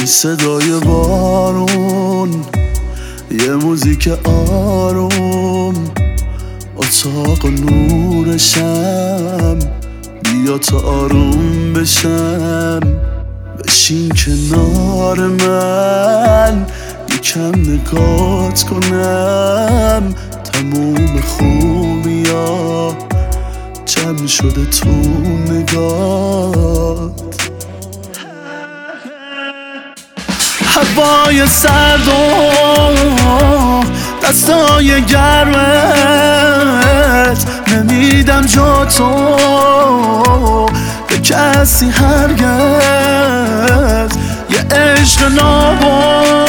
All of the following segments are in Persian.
صدای بارون، یه موزیک آروم، اتاق نورشم، بیا تا آروم بشم، بشین کنار من، یکم نگات کنم، تموم خوبیا جمع شده تو نگات. هوای سرد و دستای گرمت، نمیدم جا تو به کسی هرگز. یه عشق ناب و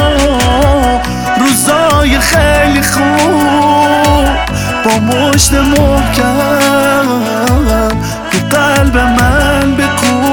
روزای خیلی خوب، با مشت محکم تو قلب من بکوب.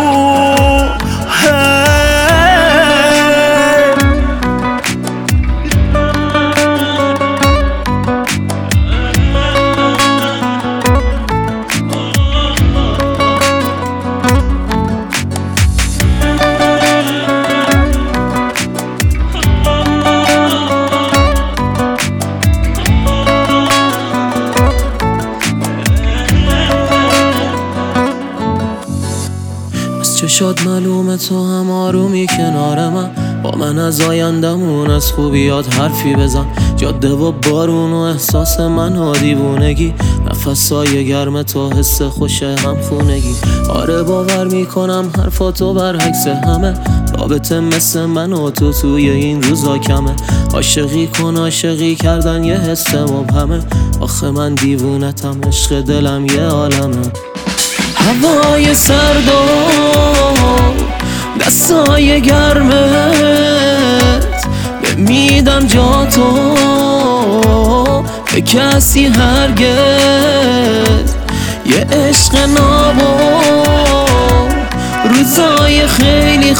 چشات معلومه تو هم آرومی کنار من، با من از آیندمون از خوبیات حرفی بزن. جاده و بارون و احساس من ها دیوونگی، نفسای گرم تو حس خوش هم خونگی. آره باور میکنم حرفاتو برعکس همه، رابطه مثل من و تو توی این روزا کمه. عاشقی کن، عاشقی کردن یه حس مبهمه، آخه من دیوونتم، عشق دلم یه عالمه. هوای سرد و دستای گرمت، نمیدم جا تو به کسی هرگز. یه عشق ناب و روزای خیلی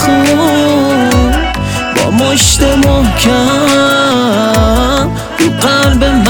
خوب، با مشت محکم تو قلب من